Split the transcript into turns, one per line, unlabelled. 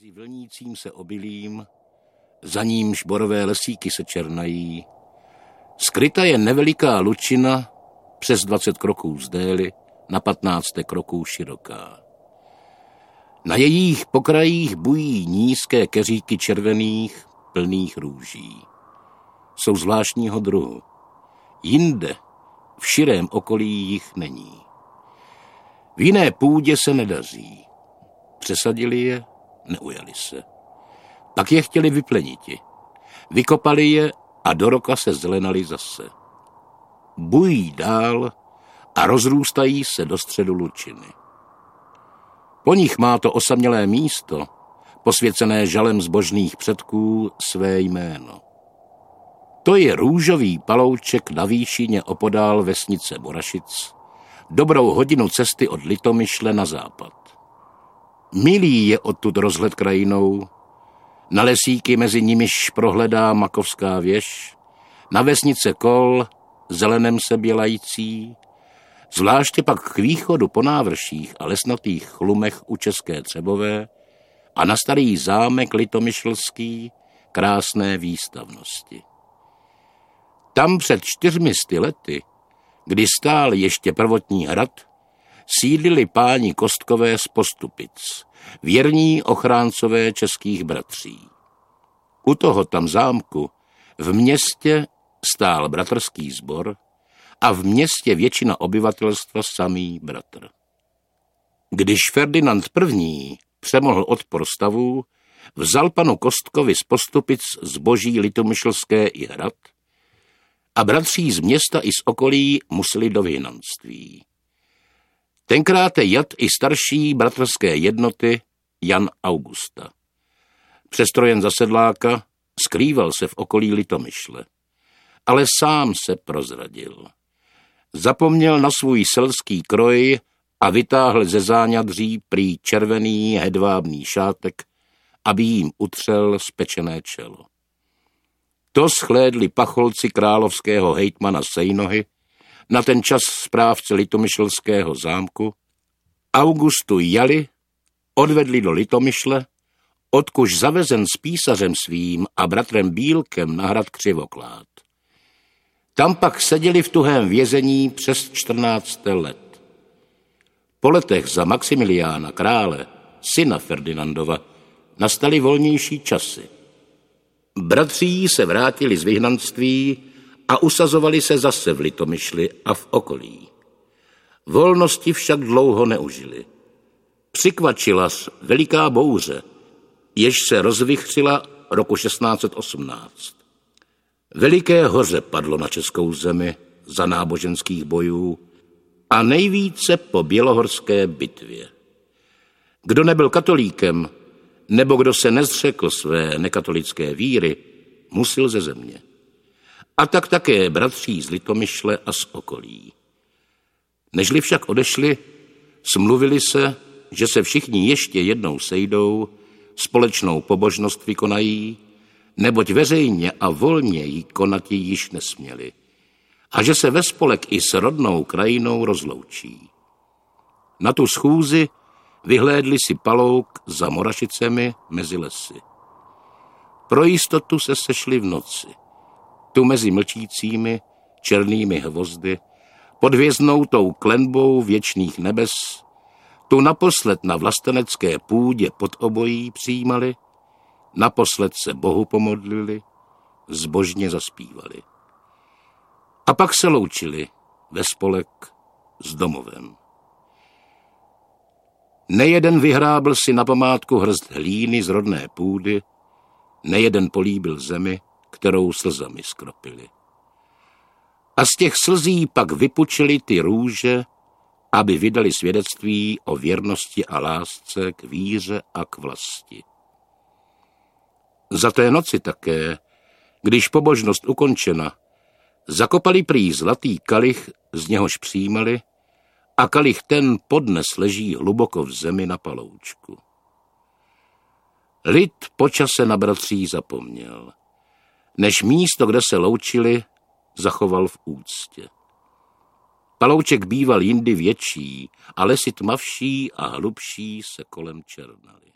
Mezi vlnícím se obilím, za nímž borové lesíky se černají, skryta je neveliká lučina přes 20 kroků z dély, na 15 kroků široká. Na jejích pokrajích bují nízké keříky červených, plných růží. Jsou zvláštního druhu. Jinde, v širém okolí jich není. V jiné půdě se nedaří. Přesadili je, neujali se. Pak je chtěli vypleniti. Vykopali je a do roka se zelenali zase. Bují dál a rozrůstají se do středu lučiny. Po nich má to osamělé místo, posvěcené žalem zbožných předků, své jméno. To je růžový palouček na výšině opodál vesnice Morašic, dobrou hodinu cesty od Litomyšle na západ. Milý je odtud rozhled krajinou, na lesíky mezi nimiž prohledá Makovská věž, na vesnice Kol, zelenem se bělající, zvláště pak k východu po návrších a lesnatých chlumech u České Třebové a na starý zámek Litomyšlský krásné výstavnosti. Tam před 400 lety, kdy stál ještě prvotní hrad, sídlili páni Kostkové z Postupic, věrní ochráncové českých bratří. U toho tam zámku v městě stál bratrský sbor a v městě většina obyvatelstva samý bratr. Když Ferdinand I. přemohl odpor stavů, vzal panu Kostkovi z Postupic zboží litomyšlské i hrad a bratří z města i z okolí museli do vyhnanství. Tenkrát jat i starší bratrské jednoty Jan Augusta. Přestrojen za sedláka, skrýval se v okolí Litomyšle, ale sám se prozradil. Zapomněl na svůj selský kroj a vytáhl ze záňadří prý červený hedvábný šátek, aby jim utřel spečené čelo. To shlédli pacholci královského hejtmana Sejnohy, na ten čas správce litomyšlského zámku, Augustu jali, odvedli do Litomyšle, odkuž zavezen s písařem svým a bratrem Bílkem na hrad Křivoklád. Tam pak seděli v tuhém vězení přes 14 let. Po letech za Maximiliána krále, syna Ferdinandova, nastaly volnější časy. Bratří se vrátili z vyhnanství a usazovali se zase v Litomyšli a v okolí. Volnosti však dlouho neužili. Přikvačila veliká bouře, jež se rozvichřila roku 1618. Veliké hoře padlo na českou zemi za náboženských bojů a nejvíce po bělohorské bitvě. Kdo nebyl katolíkem, nebo kdo se nezřekl své nekatolické víry, musil ze země. A tak také bratří z Litomyšle a z okolí. Nežli však odešli, smluvili se, že se všichni ještě jednou sejdou, společnou pobožnost vykonají, neboť veřejně a volně ji konati již nesměli, a že se ve spolek i s rodnou krajinou rozloučí. Na tu schůzi vyhlédli si palouk za Morašicemi mezi lesy. Pro jistotu se sešli v noci, tu mezi mlčícími černými hvozdy, pod hvězdnou tou klenbou věčných nebes, tu naposled na vlastenecké půdě pod obojí přijímali, naposled se Bohu pomodlili, zbožně zaspívali. A pak se loučili ve spolek s domovem. Nejeden vyhrábl si na památku hrst hlíny z rodné půdy, nejeden políbil zemi, kterou slzami skropili. A z těch slzí pak vypučili ty růže, aby vydali svědectví o věrnosti a lásce k víře a k vlasti. Za té noci také, když pobožnost ukončena, zakopali prý zlatý kalich, z něhož přijímali, a kalich ten podnes leží hluboko v zemi na paloučku. Lid po čase na bratří zapomněl, než místo, kde se loučili, zachoval v úctě. Palouček býval jindy větší a lesy tmavší a hlubší se kolem černaly.